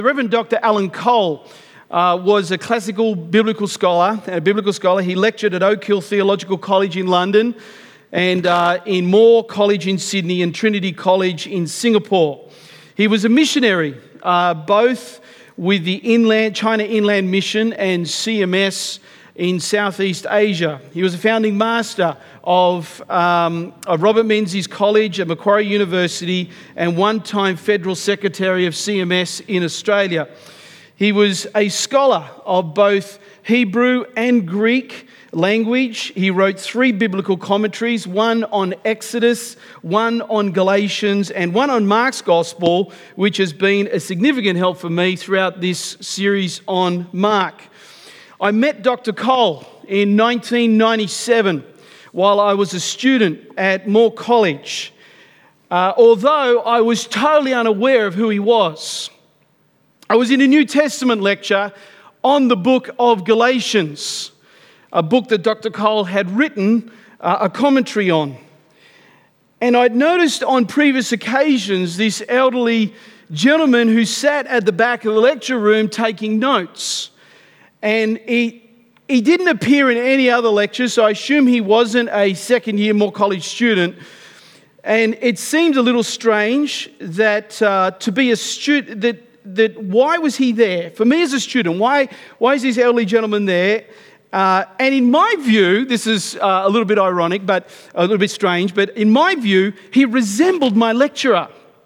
The Reverend Dr. Alan Cole was a classical biblical scholar, He lectured at Oak Hill Theological College in London and in Moore College in Sydney and Trinity College in Singapore. He was a missionary, both with the China Inland Mission and CMS in Southeast Asia. He was a founding master of Robert Menzies College at Macquarie University and one-time Federal Secretary of CMS in Australia. He was a scholar of both Hebrew and Greek language. He wrote 3 biblical commentaries, one on Exodus, one on Galatians, and one on Mark's Gospel, which has been a significant help for me throughout this series on Mark. I met Dr. Cole in 1997 while I was a student at Moore College, although I was totally unaware of who he was. I was in a New Testament lecture on the book of Galatians, a book that Dr. Cole had written a commentary on. And I'd noticed on previous occasions this elderly gentleman who sat at the back of the lecture room taking notes. And he didn't appear in any other lectures, so I assume he wasn't a second-year Moore College student. And it seemed a little strange that to be a student, that why was he there? For me as a student, why is this elderly gentleman there? And in my view, this is a little bit ironic, but a little bit strange, but in my view, he resembled my lecturer.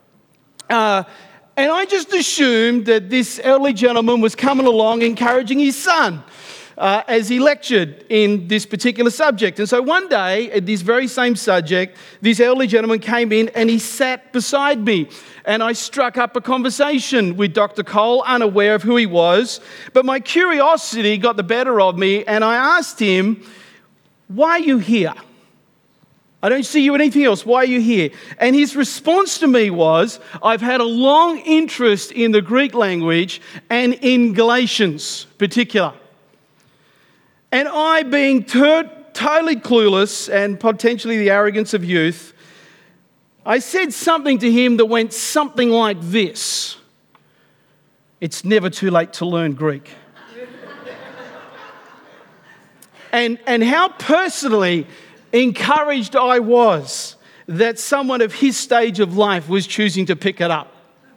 And I just assumed that this elderly gentleman was coming along encouraging his son as he lectured in this particular subject. And so one day, at this very same subject, this elderly gentleman came in and he sat beside me. And I struck up a conversation with Dr. Cole, unaware of who he was. But my curiosity got the better of me, and I asked him, "Why are you here? I don't see you in anything else. Why are you here?" And his response to me was, "I've had a long interest in the Greek language and in Galatians particular." And I, being totally clueless and potentially the arrogance of youth, I said something to him that went something like this: "It's never too late to learn Greek." And how personally encouraged I was that someone of his stage of life was choosing to pick it up.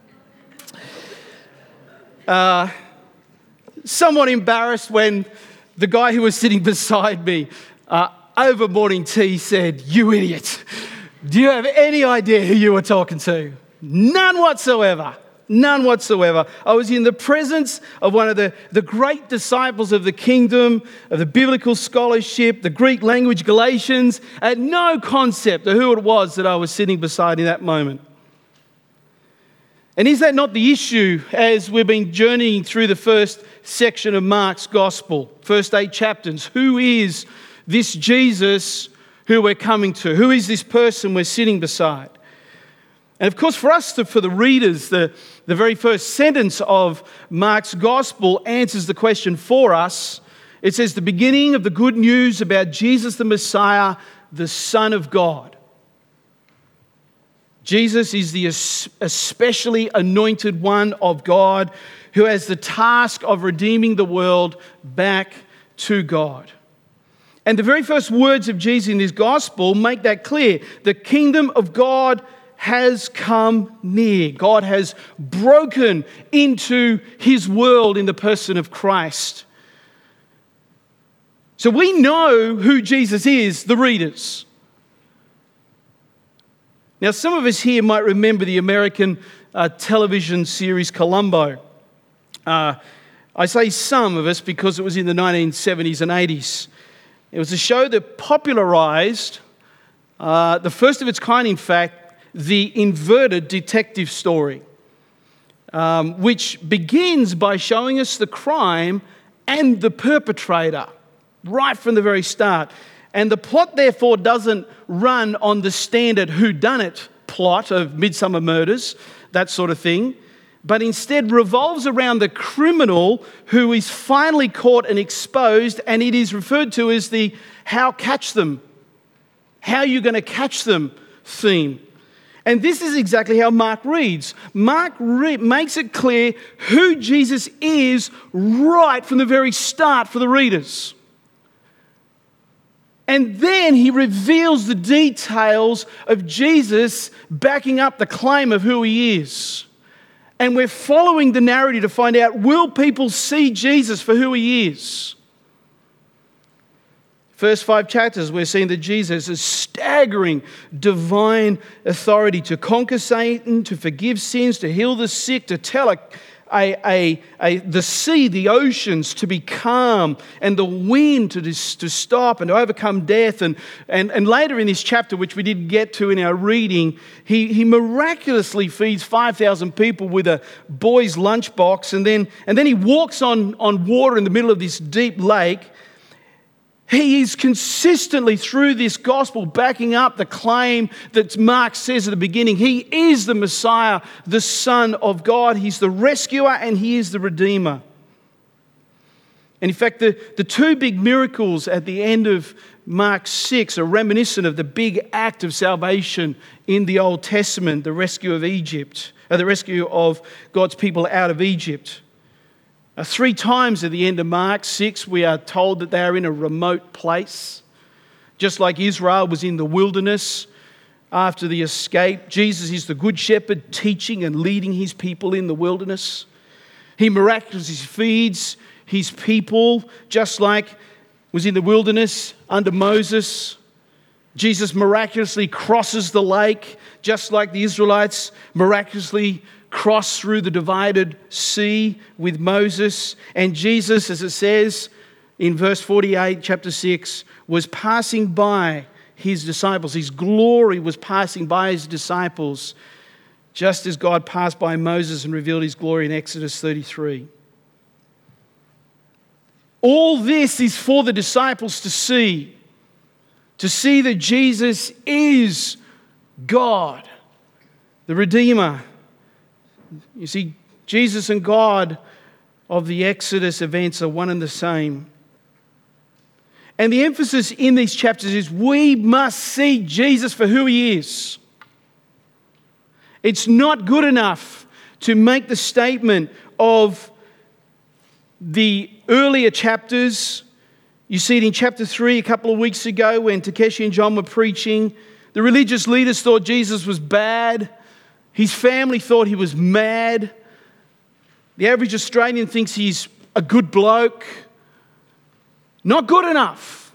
Somewhat embarrassed when the guy who was sitting beside me over morning tea said, "You idiot. Do you have any idea who you were talking to?" None whatsoever. None whatsoever. I was in the presence of one of the great disciples of the kingdom, of the biblical scholarship, the Greek language, Galatians. I had no concept of who it was that I was sitting beside in that moment. And is that not the issue as we've been journeying through the first section of Mark's Gospel, first 8 chapters? Who is this Jesus who we're coming to? Who is this person we're sitting beside? And of course, for the readers, the very first sentence of Mark's Gospel answers the question for us. It says, "The beginning of the good news about Jesus the Messiah, the Son of God." Jesus is the especially anointed one of God who has the task of redeeming the world back to God. And the very first words of Jesus in his Gospel make that clear. The kingdom of God has come near. God has broken into his world in the person of Christ. So we know who Jesus is, the readers. Now, some of us here might remember the American television series Columbo. I say some of us because it was in the 1970s and 80s. It was a show that popularized, the first of its kind, in fact, the inverted detective story, which begins by showing us the crime and the perpetrator right from the very start. And the plot, therefore, doesn't run on the standard whodunit plot of Midsomer Murders, that sort of thing, but instead revolves around the criminal who is finally caught and exposed, and it is referred to as the how catch them, how you're going to catch them theme. And this is exactly how Mark reads. Mark makes it clear who Jesus is right from the very start for the readers. And then he reveals the details of Jesus backing up the claim of who he is. And we're following the narrative to find out, will people see Jesus for who he is? First 5 chapters, we're seeing that Jesus has staggering divine authority to conquer Satan, to forgive sins, to heal the sick, to tell the sea, the oceans to be calm, and the wind to stop and to overcome death. And later in this chapter, which we didn't get to in our reading, he miraculously feeds 5,000 people with a boy's lunchbox, and then he walks on water in the middle of this deep lake. He is consistently through this gospel backing up the claim that Mark says at the beginning. He is the Messiah, the Son of God. He's the rescuer and he is the Redeemer. And in fact, the 2 big miracles at the end of Mark 6 are reminiscent of the big act of salvation in the Old Testament, the rescue of Egypt, the rescue of God's people out of Egypt. 3 times at the end of Mark 6, we are told that they are in a remote place. Just like Israel was in the wilderness after the escape, Jesus is the good shepherd teaching and leading his people in the wilderness. He miraculously feeds his people, just like was in the wilderness under Moses. Jesus miraculously crosses the lake, just like the Israelites miraculously crossed through the divided sea with Moses. And Jesus, as it says in verse 48, chapter 6, was passing by his disciples. His glory was passing by his disciples, just as God passed by Moses and revealed his glory in Exodus 33. All this is for the disciples to see that Jesus is God, the Redeemer. You see, Jesus and God of the Exodus events are one and the same. And the emphasis in these chapters is we must see Jesus for who he is. It's not good enough to make the statement of the earlier chapters. You see it in chapter 3 a couple of weeks ago when Takeshi and John were preaching. The religious leaders thought Jesus was bad. His family thought he was mad. The average Australian thinks he's a good bloke. Not good enough.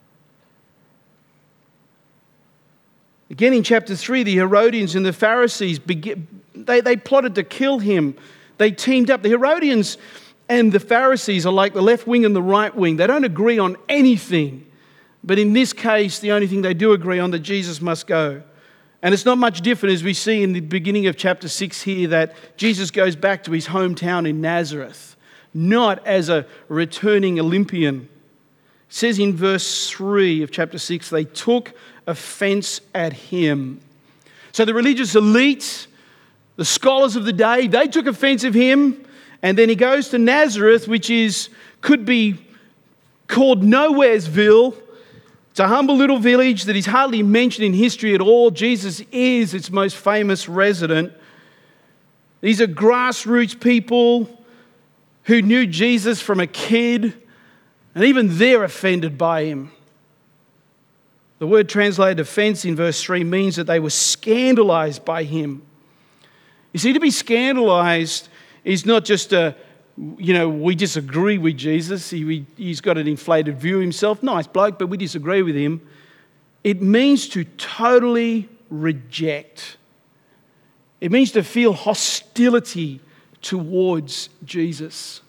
Again in chapter 3, the Herodians and the Pharisees, they plotted to kill him. They teamed up. The Herodians and the Pharisees are like the left wing and the right wing. They don't agree on anything. But in this case, the only thing they do agree on, that Jesus must go. And it's not much different as we see in the beginning of chapter 6 here that Jesus goes back to his hometown in Nazareth, not as a returning Olympian. It says in verse 3 of chapter 6, they took offense at him. So the religious elite, the scholars of the day, they took offense of him. And then he goes to Nazareth, which could be called Nowheresville. It's a humble little village that is hardly mentioned in history at all. Jesus is its most famous resident. These are grassroots people who knew Jesus from a kid, and even they're offended by him. The word translated offense in verse 3 means that they were scandalized by him. You see, to be scandalized is not just we disagree with Jesus. He's got an inflated view of himself. Nice bloke, but we disagree with him. It means to totally reject. It means to feel hostility towards Jesus.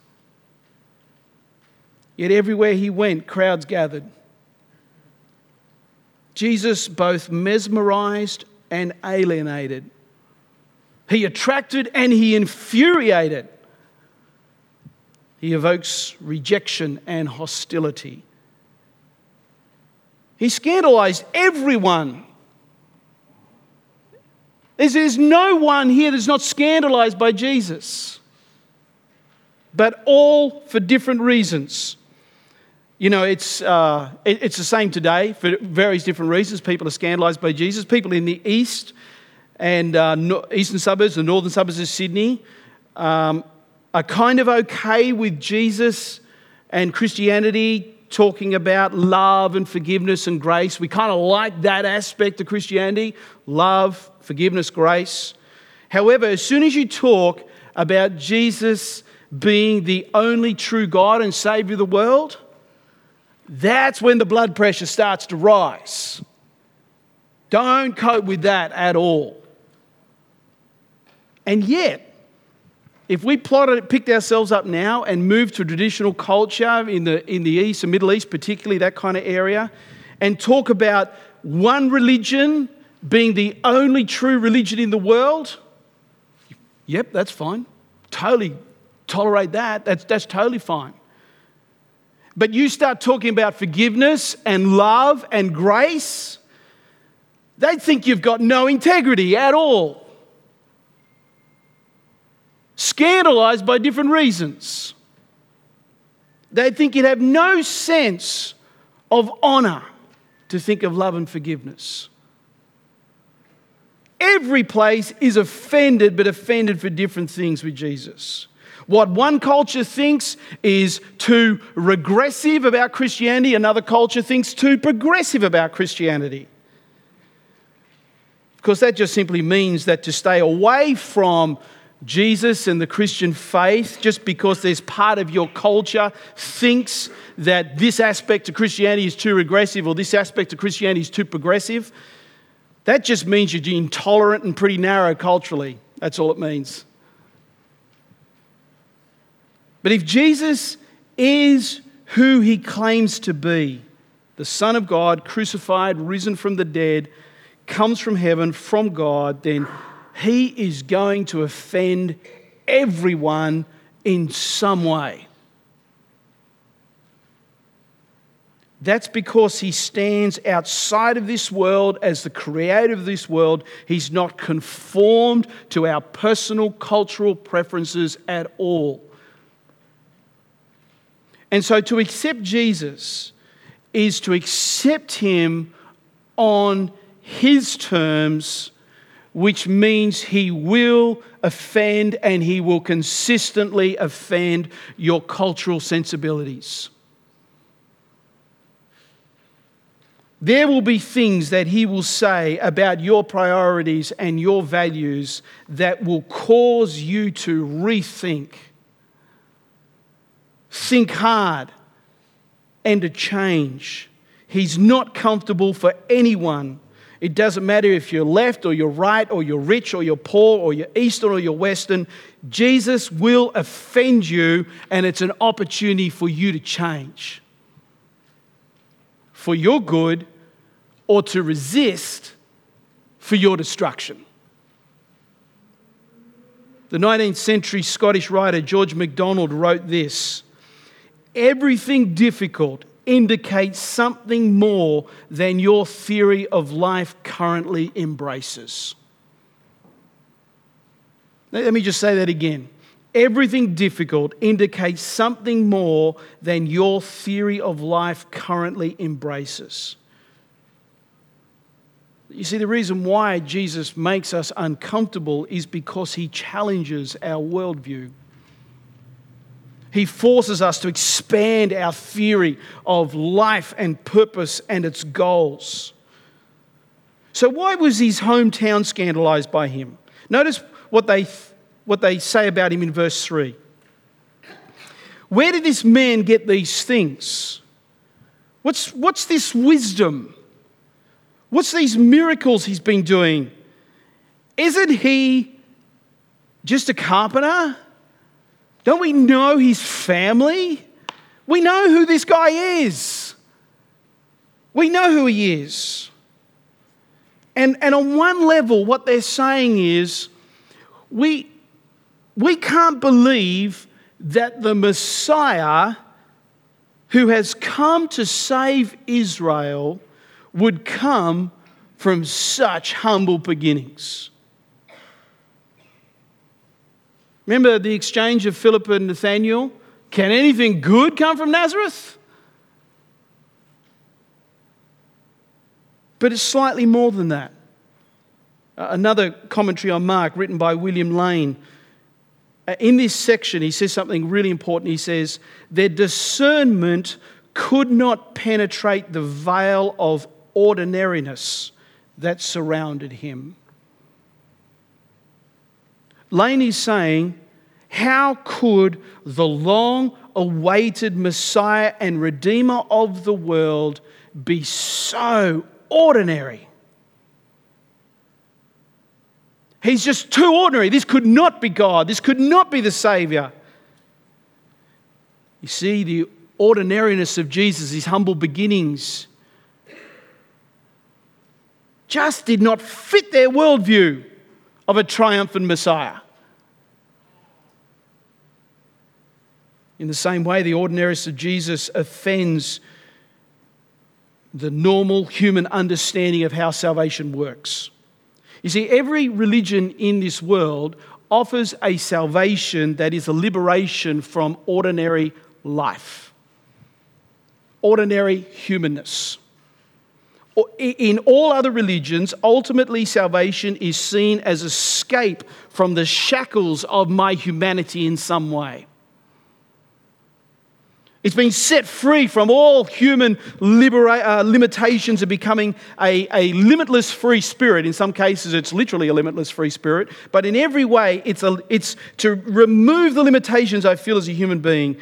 Yet everywhere he went, crowds gathered. Jesus both mesmerized and alienated. He attracted and he infuriated. He evokes rejection and hostility. He scandalized everyone. There's no one here that's not scandalized by Jesus, but all for different reasons. You know, it's the same today for various different reasons. People are scandalized by Jesus. People in the East and eastern suburbs, the northern suburbs of Sydney, are kind of okay with Jesus and Christianity talking about love and forgiveness and grace. We kind of like that aspect of Christianity, love, forgiveness, grace. However, as soon as you talk about Jesus being the only true God and Saviour of the world, that's when the blood pressure starts to rise. Don't cope with that at all. And yet, if we picked ourselves up now and moved to traditional culture in the East, the Middle East, particularly that kind of area, and talk about one religion being the only true religion in the world, yep, that's fine. Totally tolerate that. That's totally fine. But you start talking about forgiveness and love and grace, they think you've got no integrity at all. Scandalized by different reasons. They think you'd have no sense of honour to think of love and forgiveness. Every place is offended, but offended for different things with Jesus. What one culture thinks is too regressive about Christianity, another culture thinks too progressive about Christianity. Of course, that just simply means that to stay away from Jesus and the Christian faith, just because there's part of your culture thinks that this aspect of Christianity is too regressive or this aspect of Christianity is too progressive, that just means you're intolerant and pretty narrow culturally. That's all it means. But if Jesus is who he claims to be, the Son of God, crucified, risen from the dead, comes from heaven, from God, then he is going to offend everyone in some way. That's because he stands outside of this world as the creator of this world. He's not conformed to our personal cultural preferences at all. And so to accept Jesus is to accept him on his terms, which means he will offend and he will consistently offend your cultural sensibilities. There will be things that he will say about your priorities and your values that will cause you to rethink, think hard, and to change. He's not comfortable for anyone. It doesn't matter if you're left or you're right or you're rich or you're poor or you're Eastern or you're Western. Jesus will offend you, and it's an opportunity for you to change. For your good, or to resist for your destruction. The 19th century Scottish writer George MacDonald wrote this: "Everything difficult indicates something more than your theory of life currently embraces." Let me just say that again. Everything difficult indicates something more than your theory of life currently embraces. You see, the reason why Jesus makes us uncomfortable is because he challenges our worldview. He forces us to expand our theory of life and purpose and its goals. So why was his hometown scandalized by him? Notice what they say about him in verse 3. Where did this man get these things? What's this wisdom? What's these miracles he's been doing? Isn't he just a carpenter? Don't we know his family? We know who this guy is. We know who he is. And on one level, what they're saying is, we can't believe that the Messiah who has come to save Israel would come from such humble beginnings. Remember the exchange of Philip and Nathanael? Can anything good come from Nazareth? But it's slightly more than that. Another commentary on Mark written by William Lane. In this section, he says something really important. He says, their discernment could not penetrate the veil of ordinariness that surrounded him. Lane is saying, how could the long-awaited Messiah and Redeemer of the world be so ordinary? He's just too ordinary. This could not be God. This could not be the Saviour. You see, the ordinariness of Jesus, his humble beginnings, just did not fit their worldview of a triumphant Messiah. In the same way, the ordinariness of Jesus offends the normal human understanding of how salvation works. You see, every religion in this world offers a salvation that is a liberation from ordinary life, ordinary humanness. In all other religions, ultimately salvation is seen as escape from the shackles of my humanity in some way. It's been set free from all human limitations of becoming a limitless free spirit. In some cases, it's literally a limitless free spirit. But in every way, it's to remove the limitations I feel as a human being.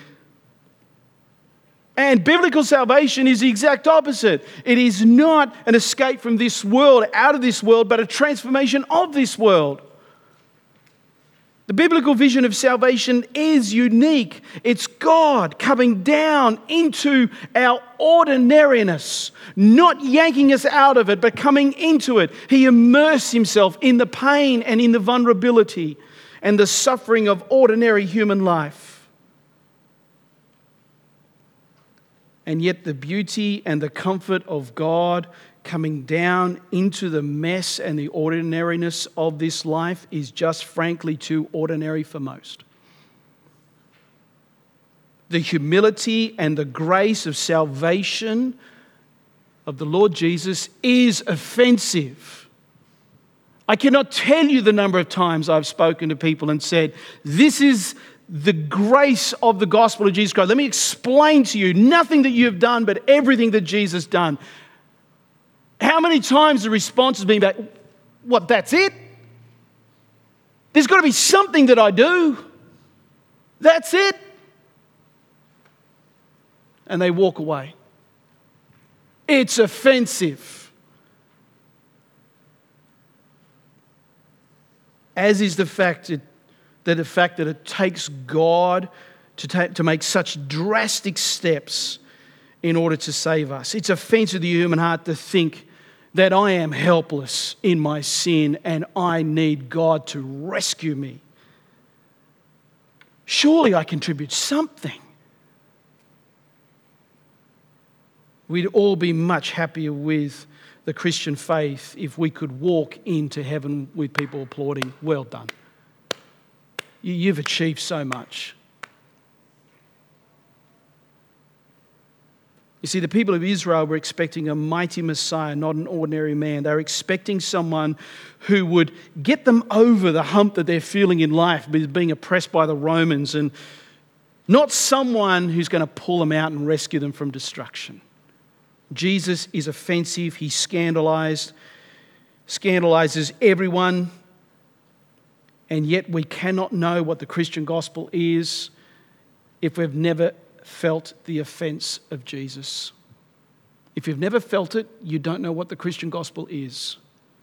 And biblical salvation is the exact opposite. It is not an escape from this world, out of this world, but a transformation of this world. The biblical vision of salvation is unique. It's God coming down into our ordinariness, not yanking us out of it, but coming into it. He immersed himself in the pain and in the vulnerability and the suffering of ordinary human life. And yet the beauty and the comfort of God coming down into the mess and the ordinariness of this life is just frankly too ordinary for most. The humility and the grace of salvation of the Lord Jesus is offensive. I cannot tell you the number of times I've spoken to people and said, this is the grace of the gospel of Jesus Christ. Let me explain to you nothing that you've done, but everything that Jesus done. How many times the response has been back, what, that's it? There's got to be something that I do. That's it. And they walk away. It's offensive. As is the fact that it takes God to make such drastic steps in order to save us. It's offensive to the human heart to think that I am helpless in my sin and I need God to rescue me. Surely I contribute something. We'd all be much happier with the Christian faith if we could walk into heaven with people applauding, well done. You've achieved so much. You see, the people of Israel were expecting a mighty Messiah, not an ordinary man. They were expecting someone who would get them over the hump that they're feeling in life, being oppressed by the Romans, and not someone who's going to pull them out and rescue them from destruction. Jesus is offensive. He scandalizes everyone, and yet we cannot know what the Christian gospel is if we've never felt the offense of Jesus. If you've never felt it, you don't know what the Christian gospel is.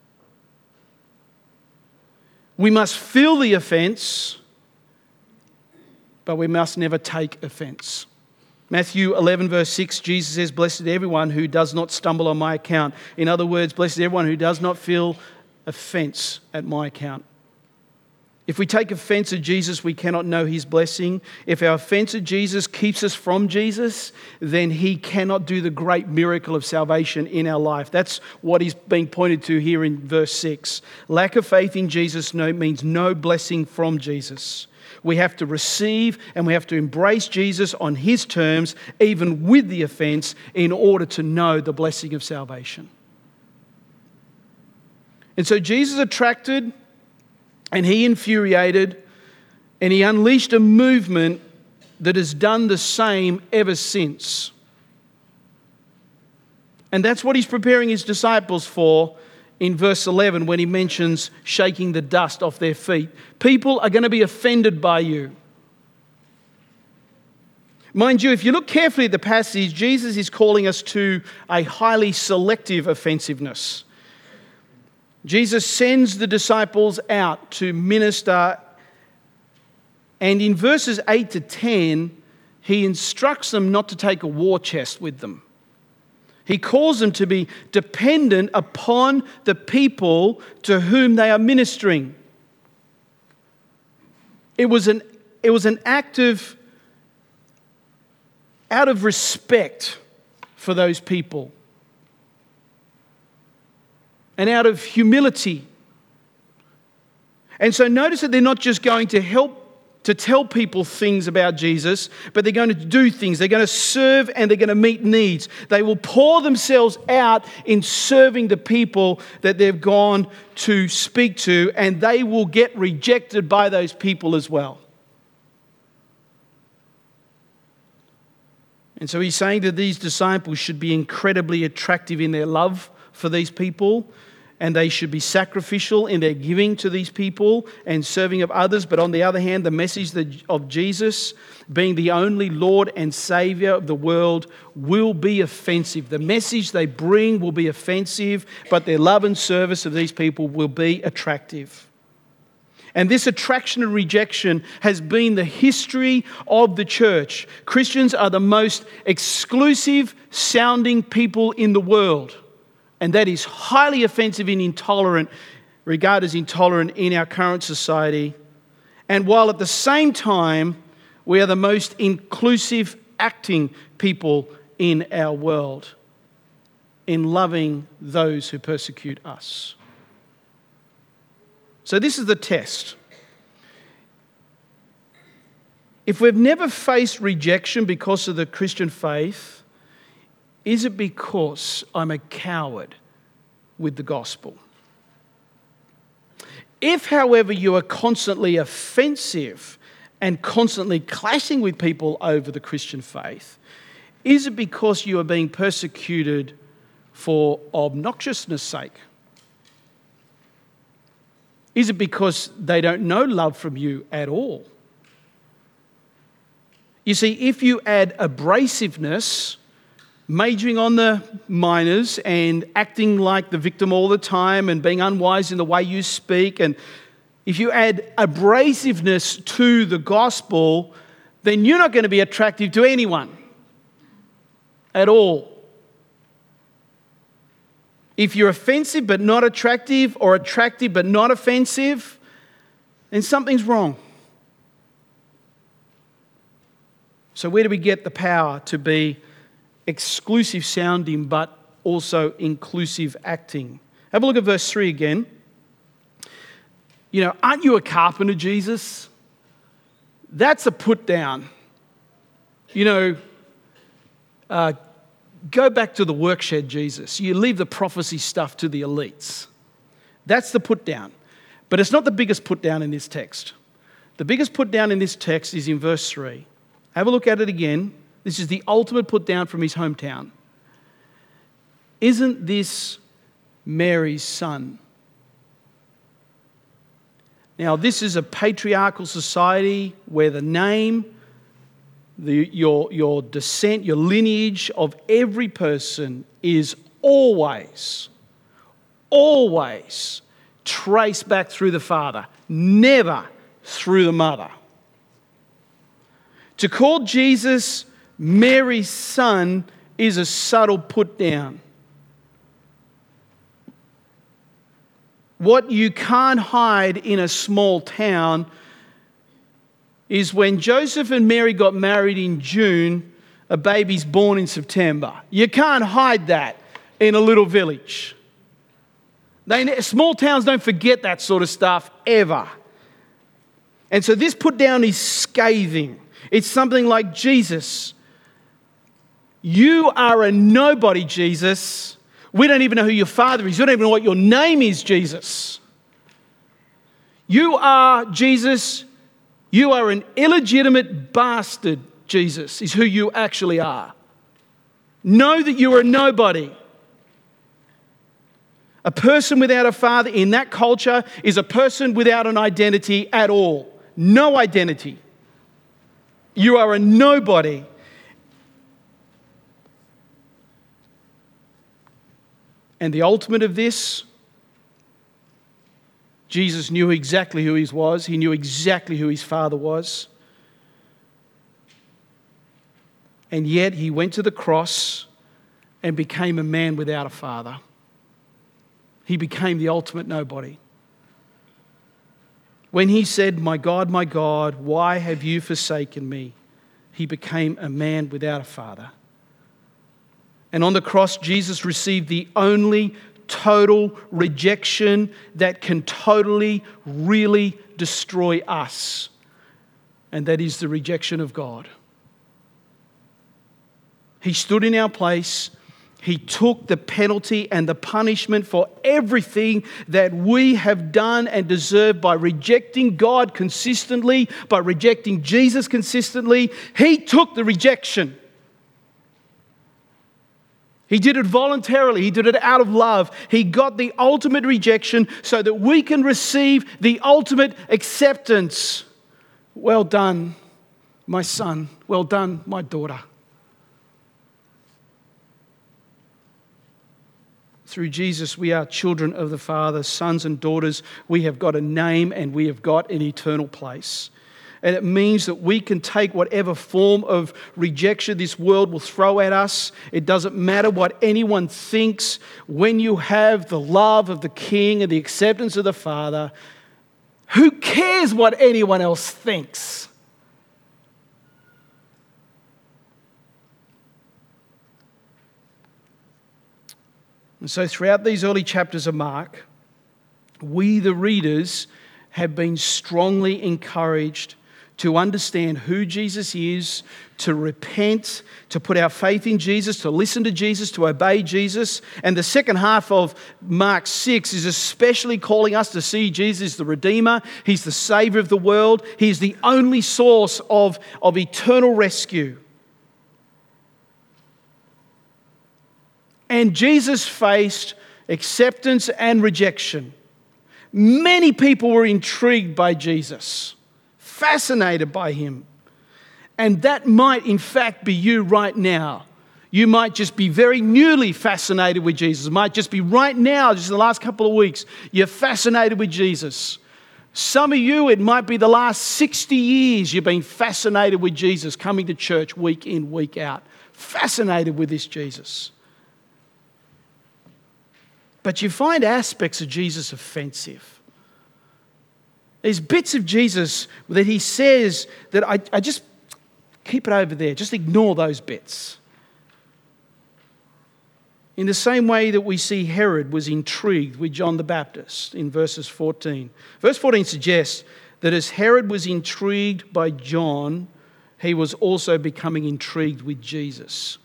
We must feel the offense, but we must never take offense. Matthew 11 verse 6, Jesus says, "Blessed is everyone who does not stumble on my account." In other words, blessed is everyone who does not feel offense at my account. If we take offense at Jesus, we cannot know his blessing. If our offense at Jesus keeps us from Jesus, then he cannot do the great miracle of salvation in our life. That's what is being pointed to here in verse 6. Lack of faith in Jesus means no blessing from Jesus. We have to receive and we have to embrace Jesus on his terms, even with the offense, in order to know the blessing of salvation. And so Jesus attracted and he infuriated and he unleashed a movement that has done the same ever since. And that's what he's preparing his disciples for in verse 11 when he mentions shaking the dust off their feet. People are going to be offended by you. Mind you, if you look carefully at the passage, Jesus is calling us to a highly selective offensiveness. Jesus sends the disciples out to minister, and in verses 8 to 10, he instructs them not to take a war chest with them. He calls them to be dependent upon the people to whom they are ministering. It was an act of out of respect for those people and out of humility. And so notice that they're not just going to help to tell people things about Jesus, but they're going to do things. They're going to serve and they're going to meet needs. They will pour themselves out in serving the people that they've gone to speak to, and they will get rejected by those people as well. And so he's saying that these disciples should be incredibly attractive in their love for these people, and they should be sacrificial in their giving to these people and serving of others. But on the other hand, the message of Jesus being the only Lord and Savior of the world will be offensive. The message they bring will be offensive, but their love and service of these people will be attractive. And this attraction and rejection has been the history of the church. Christians are the most exclusive sounding people in the world. And that is highly offensive and intolerant, regarded as intolerant in our current society. And while at the same time, we are the most inclusive acting people in our world in loving those who persecute us. So this is the test. If we've never faced rejection because of the Christian faith, is it because I'm a coward with the gospel? If, however, you are constantly offensive and constantly clashing with people over the Christian faith, is it because you are being persecuted for obnoxiousness' sake? Is it because they don't know love from you at all? You see, if you add abrasiveness, majoring on the minors and acting like the victim all the time and being unwise in the way you speak, and if you add abrasiveness to the gospel, then you're not going to be attractive to anyone at all. If you're offensive but not attractive, or attractive but not offensive, then something's wrong. So where do we get the power to be exclusive sounding but also inclusive acting? Have a look at verse 3 again. You know, aren't you a carpenter, Jesus? That's a put down. You know, go back to the workshed, Jesus. You leave the prophecy stuff to the elites. That's the put down. But it's not the biggest put down in this text. The biggest put down in this text is in verse 3. Have a look at it again. This is the ultimate put down from his hometown. Isn't this Mary's son? Now, this is a patriarchal society where the name, your descent, your lineage of every person is always traced back through the father, never through the mother. To call Jesus Mary's son is a subtle put down. What you can't hide in a small town is when Joseph and Mary got married in June, a baby's born in September. You can't hide that in a little village. Small towns don't forget that sort of stuff ever. And so this put down is scathing. It's something like, Jesus, you are a nobody, Jesus. We don't even know who your father is. You don't even know what your name is, Jesus. You are, Jesus, you are an illegitimate bastard, Jesus, is who you actually are. Know that you are a nobody. A person without a father in that culture is a person without an identity at all. No identity. You are a nobody. And the ultimate of this, Jesus knew exactly who he was. He knew exactly who his father was. And yet he went to the cross and became a man without a father. He became the ultimate nobody. When he said, my God, why have you forsaken me?" He became a man without a father. And on the cross, Jesus received the only total rejection that can totally, really destroy us. And that is the rejection of God. He stood in our place. He took the penalty and the punishment for everything that we have done and deserved by rejecting God consistently, by rejecting Jesus consistently. He took the rejection. He did it voluntarily. He did it out of love. He got the ultimate rejection so that we can receive the ultimate acceptance. Well done, my son. Well done, my daughter. Through Jesus, we are children of the Father, sons and daughters. We have got a name and we have got an eternal place. And it means that we can take whatever form of rejection this world will throw at us. It doesn't matter what anyone thinks. When you have the love of the King and the acceptance of the Father, who cares what anyone else thinks? And so throughout these early chapters of Mark, we, the readers, have been strongly encouraged to understand who Jesus is, to repent, to put our faith in Jesus, to listen to Jesus, to obey Jesus. And the second half of Mark 6 is especially calling us to see Jesus as the Redeemer. He's the Savior of the world. He's the only source of eternal rescue. And Jesus faced acceptance and rejection. Many people were intrigued by Jesus, fascinated by him. And that might, in fact, be you right now. You might just be very newly fascinated with Jesus. It might just be right now, just in the last couple of weeks, you're fascinated with Jesus. Some of you, it might be the last 60 years you've been fascinated with Jesus, coming to church week in, week out. Fascinated with this Jesus. But you find aspects of Jesus offensive. There's bits of Jesus that he says that I just keep it over there. Just ignore those bits. In the same way that we see Herod was intrigued with John the Baptist in verses 14. Verse 14 suggests that as Herod was intrigued by John, he was also becoming intrigued with Jesus.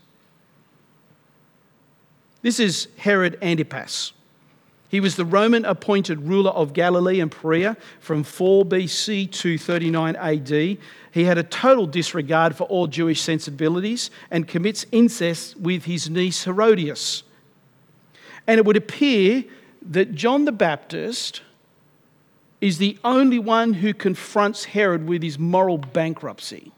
This is Herod Antipas. He was the Roman appointed ruler of Galilee and Perea from 4 BC to 39 AD. He had a total disregard for all Jewish sensibilities and commits incest with his niece Herodias. And it would appear that John the Baptist is the only one who confronts Herod with his moral bankruptcy.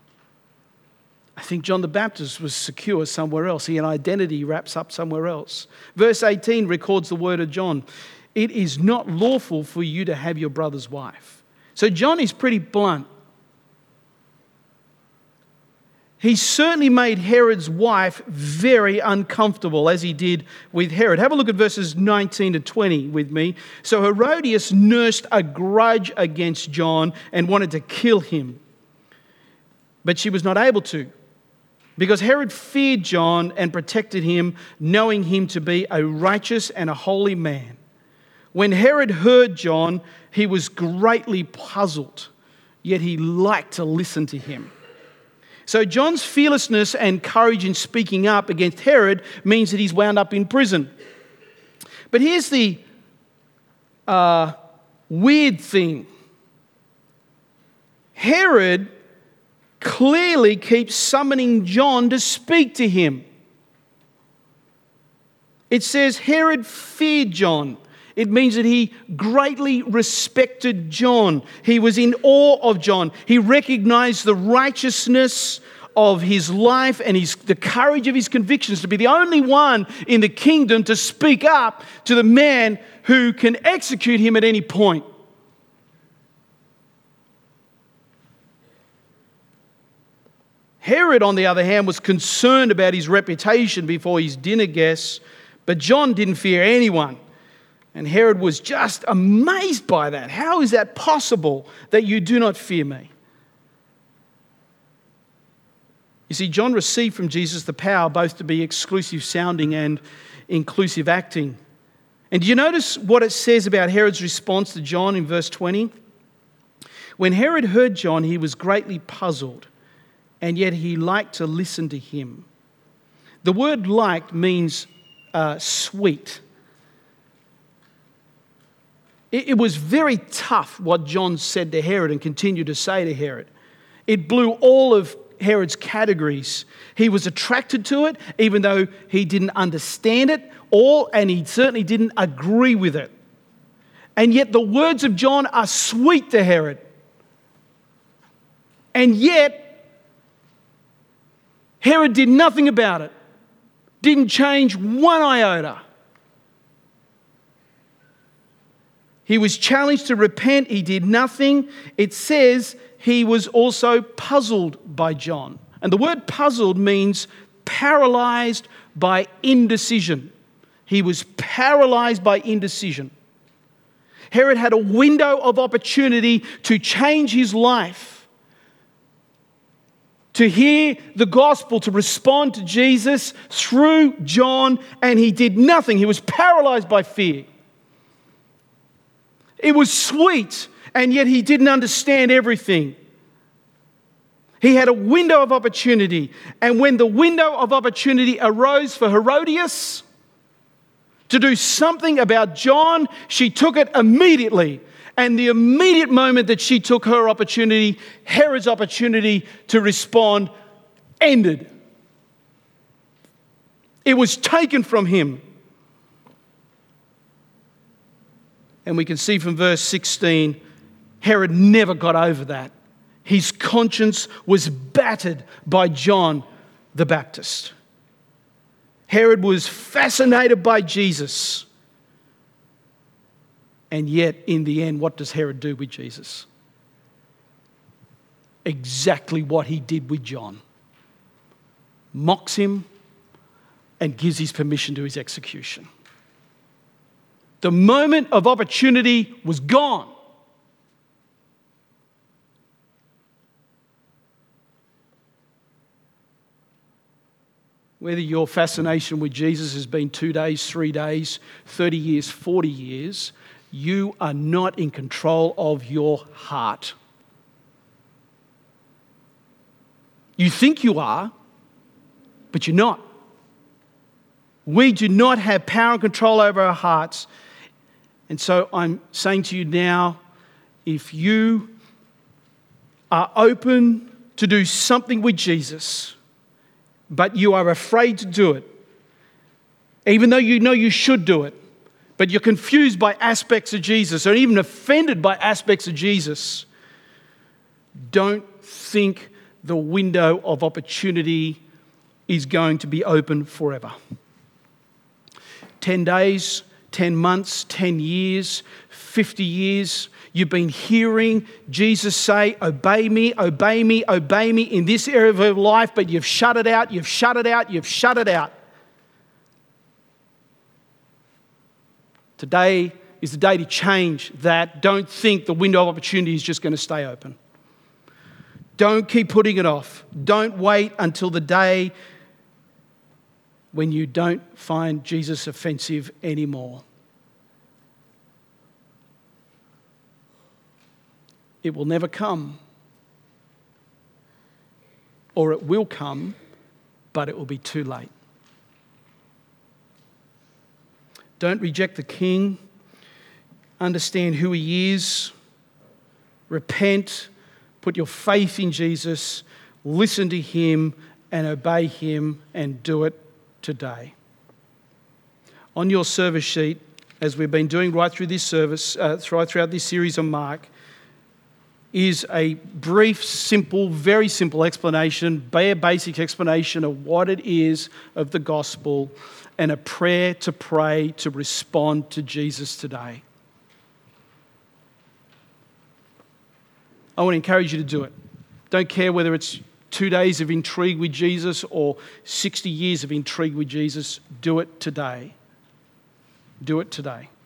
I think John the Baptist was secure somewhere else. He had an identity wraps up somewhere else. Verse 18 records the word of John. It is not lawful for you to have your brother's wife. So John is pretty blunt. He certainly made Herod's wife very uncomfortable, as he did with Herod. Have a look at verses 19 to 20 with me. So Herodias nursed a grudge against John and wanted to kill him. But she was not able to, because Herod feared John and protected him, knowing him to be a righteous and a holy man. When Herod heard John, he was greatly puzzled, yet he liked to listen to him. So John's fearlessness and courage in speaking up against Herod means that he's wound up in prison. But here's the weird thing. Herod clearly keeps summoning John to speak to him. It says Herod feared John. It means that he greatly respected John. He was in awe of John. He recognized the righteousness of his life and the courage of his convictions to be the only one in the kingdom to speak up to the man who can execute him at any point. Herod, on the other hand, was concerned about his reputation before his dinner guests, but John didn't fear anyone. And Herod was just amazed by that. How is that possible that you do not fear me? You see, John received from Jesus the power both to be exclusive sounding and inclusive acting. And do you notice what it says about Herod's response to John in verse 20? When Herod heard John, he was greatly puzzled, and yet he liked to listen to him. The word liked means sweet. It was very tough what John said to Herod and continued to say to Herod. It blew all of Herod's categories. He was attracted to it, even though he didn't understand it, and he certainly didn't agree with it. And yet the words of John are sweet to Herod. And yet, Herod did nothing about it. Didn't change one iota. He was challenged to repent. He did nothing. It says he was also puzzled by John. And the word puzzled means paralyzed by indecision. He was paralyzed by indecision. Herod had a window of opportunity to change his life, to hear the gospel, to respond to Jesus through John, and he did nothing. He was paralyzed by fear. It was sweet, and yet he didn't understand everything. He had a window of opportunity, and when the window of opportunity arose for Herodias to do something about John, she took it immediately. And the immediate moment that she took her opportunity, Herod's opportunity to respond ended. It was taken from him. And we can see from verse 16, Herod never got over that. His conscience was battered by John the Baptist. Herod was fascinated by Jesus. And yet, in the end, what does Herod do with Jesus? Exactly what he did with John. Mocks him and gives his permission to his execution. The moment of opportunity was gone. Whether your fascination with Jesus has been 2 days, 3 days, 30 years, 40 years, you are not in control of your heart. You think you are, but you're not. We do not have power and control over our hearts. And so I'm saying to you now, if you are open to do something with Jesus, but you are afraid to do it, even though you know you should do it, but you're confused by aspects of Jesus or even offended by aspects of Jesus, don't think the window of opportunity is going to be open forever. 10 days, 10 months, 10 years, 50 years, you've been hearing Jesus say, obey me, obey me, obey me in this area of your life, but you've shut it out, you've shut it out, you've shut it out. Today is the day to change that. Don't think the window of opportunity is just going to stay open. Don't keep putting it off. Don't wait until the day when you don't find Jesus offensive anymore. It will never come. or it will come, but it will be too late. Don't reject the King. Understand who he is. Repent. Put your faith in Jesus. Listen to him and obey him, and do it today. On your service sheet, as we've been doing right through this service, throughout this series on Mark, is a brief, simple, very simple explanation, bare basic explanation of what it is of the gospel, and a prayer to pray to respond to Jesus today. I want to encourage you to do it. Don't care whether it's 2 days of intrigue with Jesus or 60 years of intrigue with Jesus. Do it today. Do it today.